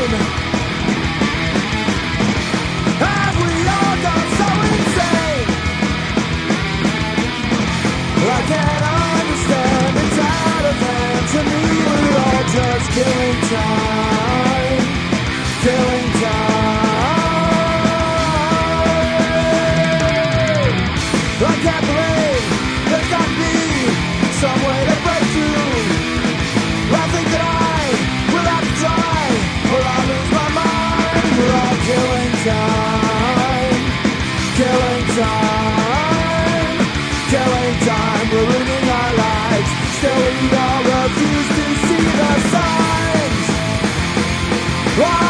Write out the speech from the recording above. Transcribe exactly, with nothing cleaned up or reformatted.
time. Have we all gone so insane? I can't understand, it's out of hand. To me we're all just killing time. Killing time. I can't believe there's got to be some way to break through. I think that I will have to try, or I'll lose my mind. We're all killing time. Killing time. Killing time. We're ruining our lives. Still we all refuse to see the signs. Why?